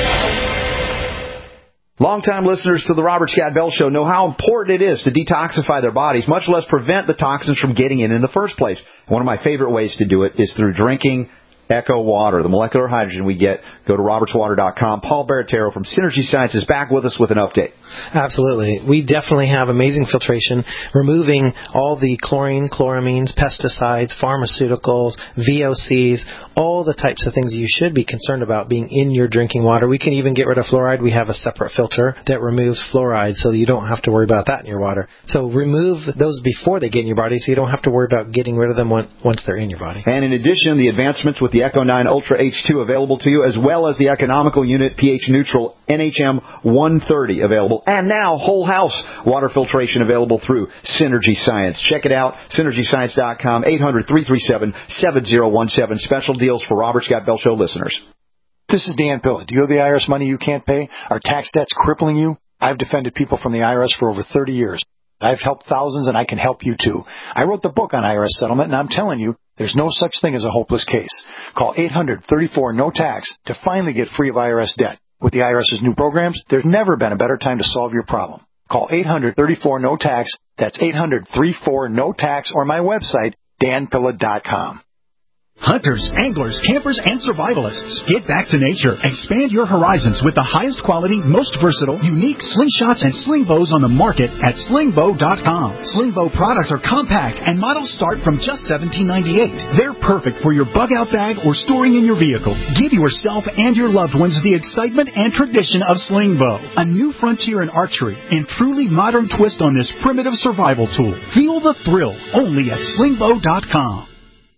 Longtime listeners to the Robert Scott Bell Show know how important it is to detoxify their bodies, much less prevent the toxins from getting in the first place. One of my favorite ways to do it is through drinking Echo Water, the molecular hydrogen we get. Go to robertswater.com. Paul Baratero from Synergy Science is back with us with an update. Absolutely. We definitely have amazing filtration, removing all the chlorine, chloramines, pesticides, pharmaceuticals, VOCs, all the types of things you should be concerned about being in your drinking water. We can even get rid of fluoride. We have a separate filter that removes fluoride so you don't have to worry about that in your water. So remove those before they get in your body so you don't have to worry about getting rid of them once they're in your body. And in addition, the advancements with the Echo 9 Ultra H2 available to you, as well as the economical unit pH neutral NHM 130 available. And now whole house water filtration available through Synergy Science. Check it out, synergyscience.com, 800-337-7017. Special deals for Robert Scott Bell Show listeners. This is Dan Pilla. Do you owe the IRS money you can't pay? Are tax debts crippling you? I've defended people from the IRS for over 30 years. I've helped thousands, and I can help you too. I wrote the book on IRS settlement, and I'm telling you, there's no such thing as a hopeless case. Call 800-34-NO-TAX to finally get free of IRS debt. With the IRS's new programs, there's never been a better time to solve your problem. Call 800-34-NO-TAX. That's 800-34-NO-TAX, or my website, danpilla.com. Hunters, anglers, campers, and survivalists. Get back to nature. Expand your horizons with the highest quality, most versatile, unique slingshots and sling bows on the market at slingbow.com. Slingbow products are compact and models start from just $17.98. They're perfect for your bug out bag or storing in your vehicle. Give yourself and your loved ones the excitement and tradition of Slingbow, a new frontier in archery and truly modern twist on this primitive survival tool. Feel the thrill only at slingbow.com.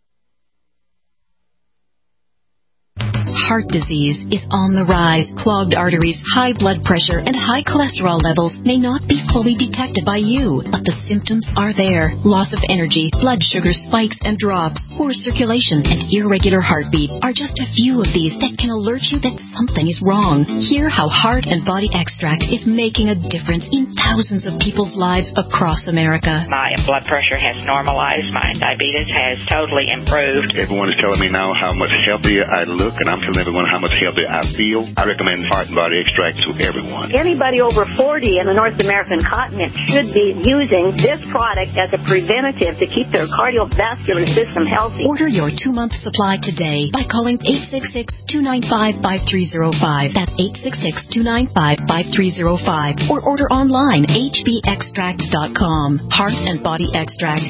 Heart disease is on the rise. Clogged arteries, high blood pressure, and high cholesterol levels may not be fully detected by you, but the symptoms are there. Loss of energy, blood sugar spikes and drops, poor circulation, and irregular heartbeat are just a few of these that can alert you that something is wrong. Hear how Heart and Body Extract is making a difference in thousands of people's lives across America. My blood pressure has normalized. My diabetes has totally improved. Everyone is telling me now how much healthier I look, and I'm feeling everyone how much healthier I feel. I recommend Heart and Body Extract to everyone. Anybody over 40 in the North American continent should be using this product as a preventative to keep their cardiovascular system healthy. Order your 2-month supply today by calling 866-295-5305. That's 866-295-5305. Or order online, hbextract.com. Heart and Body Extract,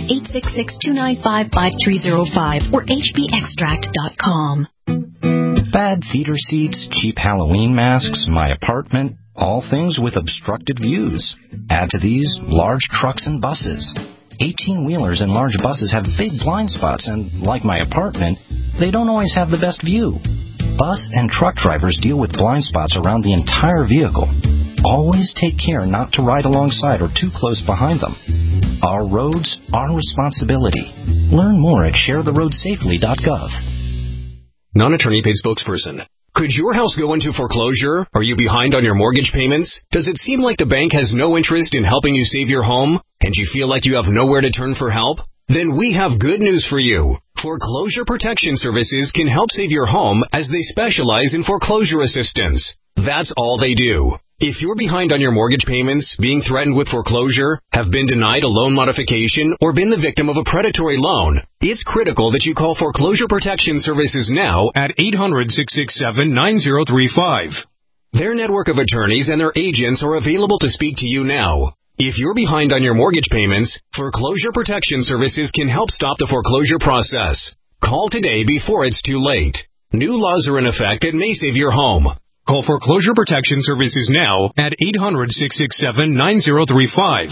866-295-5305 or hbextract.com. Bad feeder seats, cheap Halloween masks, my apartment, all things with obstructed views. Add to these large trucks and buses. 18-wheelers and large buses have big blind spots, and like my apartment, they don't always have the best view. Bus and truck drivers deal with blind spots around the entire vehicle. Always take care not to ride alongside or too close behind them. Our roads, our responsibility. Learn more at sharetheroadsafely.gov. Non-attorney paid spokesperson. Could your house go into foreclosure? Are you behind on your mortgage payments? Does it seem like the bank has no interest in helping you save your home? And you feel like you have nowhere to turn for help? Then we have good news for you. Foreclosure Protection Services can help save your home as they specialize in foreclosure assistance. That's all they do. If you're behind on your mortgage payments, being threatened with foreclosure, have been denied a loan modification, or been the victim of a predatory loan, it's critical that you call Foreclosure Protection Services now at 800-667-9035. Their network of attorneys and their agents are available to speak to you now. If you're behind on your mortgage payments, Foreclosure Protection Services can help stop the foreclosure process. Call today before it's too late. New laws are in effect that may save your home. Call Foreclosure Protection Services now at 800-667-9035.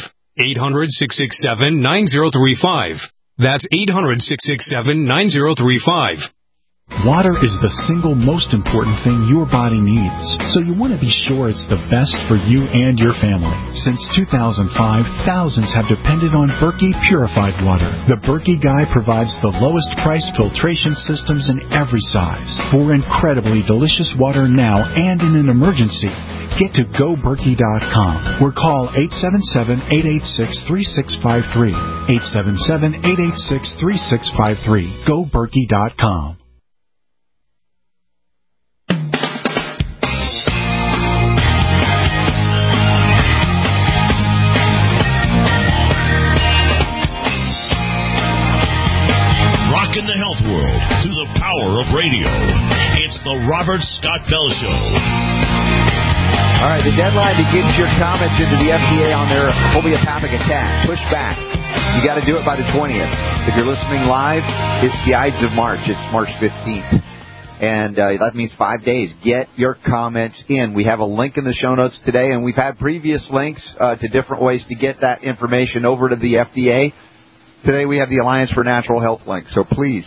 800-667-9035. That's 800-667-9035. Water is the single most important thing your body needs, so you want to be sure it's the best for you and your family. Since 2005, thousands have depended on Berkey purified water. The Berkey Guy provides the lowest priced filtration systems in every size for incredibly delicious water now and in an emergency. Get to GoBerkey.com or call 877-886-3653. 877-886-3653. GoBerkey.com. In the health world through the power of radio. It's the Robert Scott Bell Show. All right, the deadline to get your comments into the FDA on their homeopathic attack. Push back. You got to do it by the 20th. If you're listening live, it's the Ides of March. It's March 15th. And that means 5 days. Get your comments in. We have a link in the show notes today, and we've had previous links to different ways to get that information over to the FDA. Today we have the Alliance for Natural Health link. So please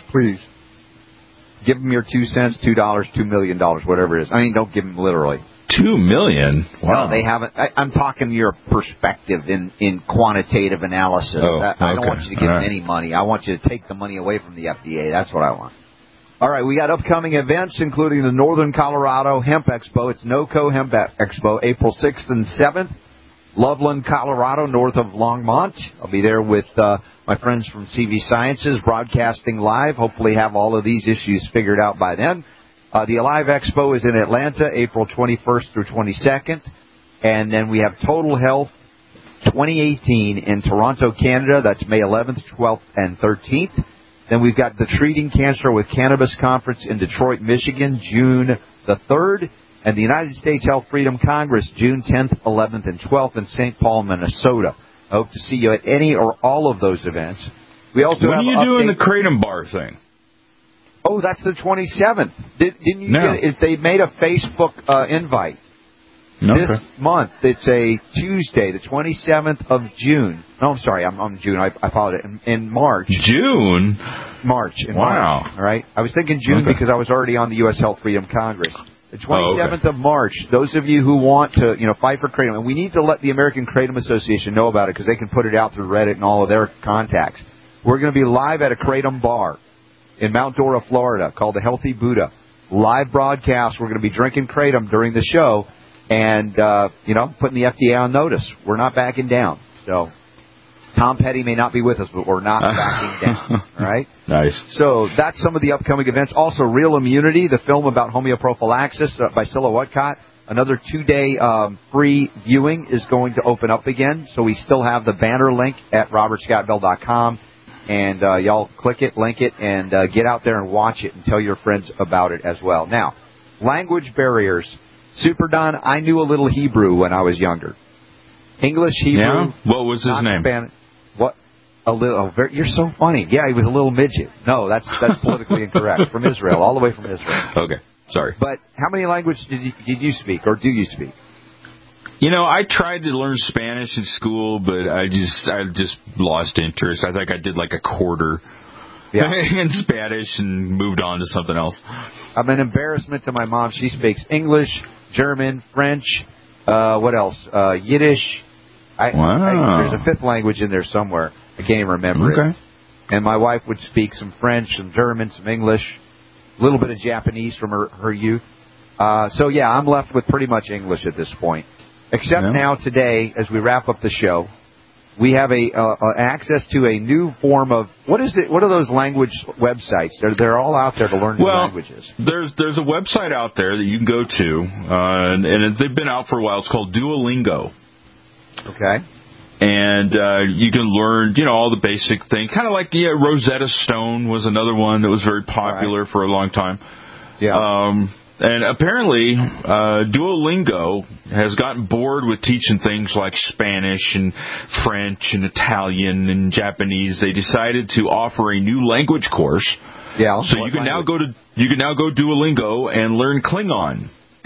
give them your 2 cents, $2, $2 million, whatever it is. I mean, don't give them literally. $2 million? Wow. No, they haven't. I'm talking your perspective in quantitative analysis. I don't want you to give them any money. I want you to take the money away from the FDA. That's what I want. All right, we got upcoming events, including the Northern Colorado Hemp Expo. It's NOCO Hemp Expo, April 6th and 7th. Loveland, Colorado, north of Longmont. I'll be there with my friends from CV Sciences, broadcasting live. Hopefully have all of these issues figured out by then. The Alive Expo is in Atlanta, April 21st through 22nd. And then we have Total Health 2018 in Toronto, Canada. That's May 11th, 12th, and 13th. Then we've got the Treating Cancer with Cannabis Conference in Detroit, Michigan, June the 3rd. And the United States Health Freedom Congress, June 10th, 11th, and 12th in St. Paul, Minnesota. I hope to see you at any or all of those events. We also when are you doing the Kratom Bar thing? Oh, that's the 27th. Didn't you get it? They made a Facebook invite. This month. It's a Tuesday, the 27th of June. No, I'm sorry. I'm June. I followed it. In March. June? March. Wow. All right. I was thinking June because I was already on the U.S. Health Freedom Congress. The 27th of March, those of you who want to, fight for Kratom, and we need to let the American Kratom Association know about it because they can put it out through Reddit and all of their contacts. We're going to be live at a Kratom bar in Mount Dora, Florida, called the Healthy Buddha. Live broadcast. We're going to be drinking Kratom during the show and, putting the FDA on notice. We're not backing down. So Tom Petty may not be with us, but we're not backing down. All right? Nice. So that's some of the upcoming events. Also, Real Immunity, the film about homeoprophylaxis by Scylla Whatcott. Another 2-day free viewing is going to open up again. So we still have the banner link at robertscottbell.com. And y'all click it, link it, and get out there and watch it and tell your friends about it as well. Now, language barriers. Super Don, I knew a little Hebrew when I was younger. English, Hebrew. Yeah? What was his name? Spanish. What? A little. You're so funny. Yeah, he was a little midget. No, that's politically incorrect. From Israel, all the way from Israel. Okay, sorry. But how many languages did you speak, or do you speak? You know, I tried to learn Spanish in school, but I just lost interest. I think I did like a quarter in Spanish and moved on to something else. I'm an embarrassment to my mom. She speaks English, German, French, what else? Yiddish. There's a fifth language in there somewhere. I can't even remember it. And my wife would speak some French, some German, some English, a little bit of Japanese from her youth. So, yeah, I'm left with pretty much English at this point. Except now today, as we wrap up the show, we have access to a new form of what are those language websites? They're all out there to learn new languages. There's a website out there that you can go to, and they've been out for a while. It's called Duolingo. Okay. And you can learn, all the basic things. Kind of like Rosetta Stone was another one that was very popular for a long time. Yeah. And apparently, Duolingo has gotten bored with teaching things like Spanish and French and Italian and Japanese. They decided to offer a new language course. Yeah. So you can now go Duolingo and learn Klingon.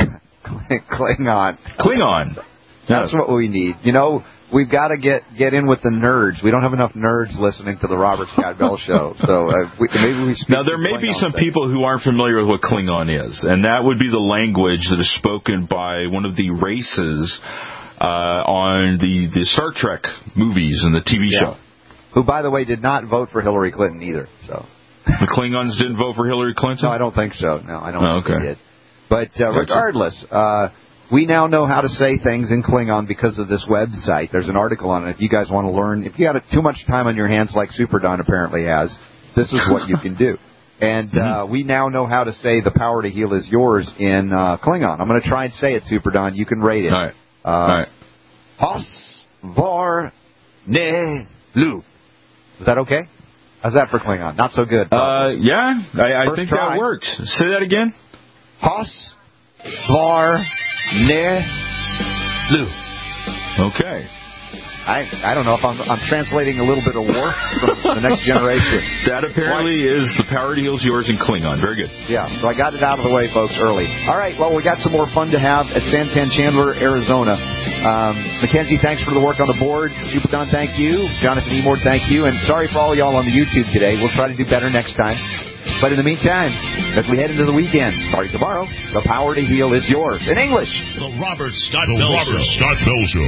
Klingon. That's what we need. We've got to get in with the nerds. We don't have enough nerds listening to the Robert Scott Bell Show. So maybe we speak. Now, there may be some people who aren't familiar with what Klingon is, and that would be the language that is spoken by one of the races on the Star Trek movies and the TV show. Who, by the way, did not vote for Hillary Clinton either. So the Klingons didn't vote for Hillary Clinton? No, I don't think so. No, I don't think they did. But regardless... we now know how to say things in Klingon because of this website. There's an article on it. If you guys want to learn, if you got too much time on your hands like Super Don apparently has, this is what you can do. And we now know how to say the power to heal is yours in Klingon. I'm going to try and say it, Super Don. You can rate it. All right. Hos vor ne lu. Is that okay? How's that for Klingon? Not so good. Yeah, I think that works. Say that again. Hos vor ne lu. Okay. I don't know if I'm translating a little bit of war from the next generation. That apparently is the power to heal's yours in Klingon. Very good. Yeah, so I got it out of the way, folks, early. All right, well, we got some more fun to have at Santan Chandler, Arizona. Mackenzie, thanks for the work on the board. Super Don, thank you. Jonathan Emord, thank you. And sorry for all y'all on the YouTube today. We'll try to do better next time. But in the meantime, as we head into the weekend, starting tomorrow, the power to heal is yours. In English. The Robert Scott Bell Show.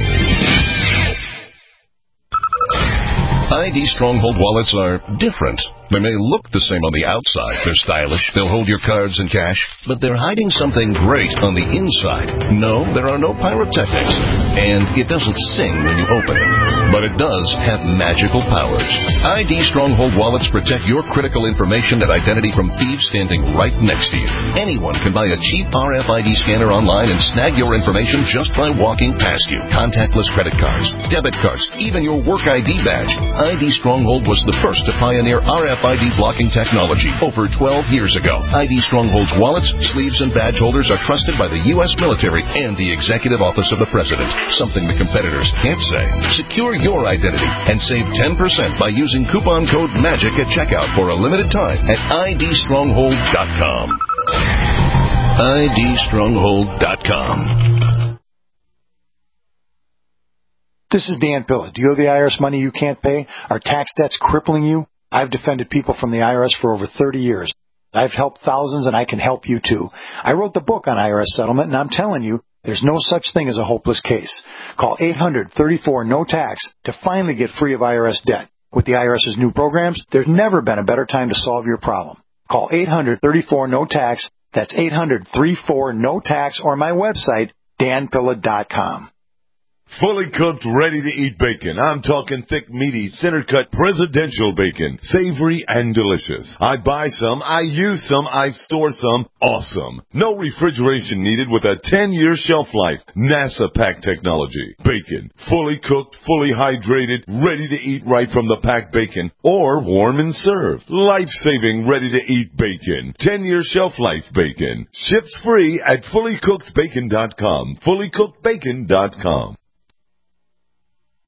ID Stronghold wallets are different. They may look the same on the outside. They're stylish. They'll hold your cards and cash. But they're hiding something great on the inside. No, there are no pyrotechnics. And it doesn't sing when you open it. But it does have magical powers. ID Stronghold wallets protect your critical information and identity from thieves standing right next to you. Anyone can buy a cheap RFID scanner online and snag your information just by walking past you. Contactless credit cards, debit cards, even your work ID badge. ID Stronghold was the first to pioneer RFID blocking technology over 12 years ago. ID Stronghold's wallets, sleeves, and badge holders are trusted by the U.S. military and the Executive Office of the President, something the competitors can't say. Secure your identity and save 10% by using coupon code MAGIC at checkout for a limited time at idstronghold.com. idstronghold.com. This is Dan Pilla. Do you owe the IRS money you can't pay? Are tax debts crippling you? I've defended people from the IRS for over 30 years. I've helped thousands, and I can help you too. I wrote the book on IRS settlement, and I'm telling you, there's no such thing as a hopeless case. Call 800-34-NO-TAX to finally get free of IRS debt. With the IRS's new programs, there's never been a better time to solve your problem. Call 800-34-NO-TAX. That's 800-34-NO-TAX, or my website, danpilla.com. Fully cooked, ready-to-eat bacon. I'm talking thick, meaty, center-cut presidential bacon. Savory and delicious. I buy some, I use some, I store some. Awesome. No refrigeration needed with a 10-year shelf life. NASA pack technology. Bacon. Fully cooked, fully hydrated, ready to eat right from the packed bacon. Or warm and served. Life-saving, ready-to-eat bacon. 10-year shelf life bacon. Ships free at fullycookedbacon.com. Fullycookedbacon.com.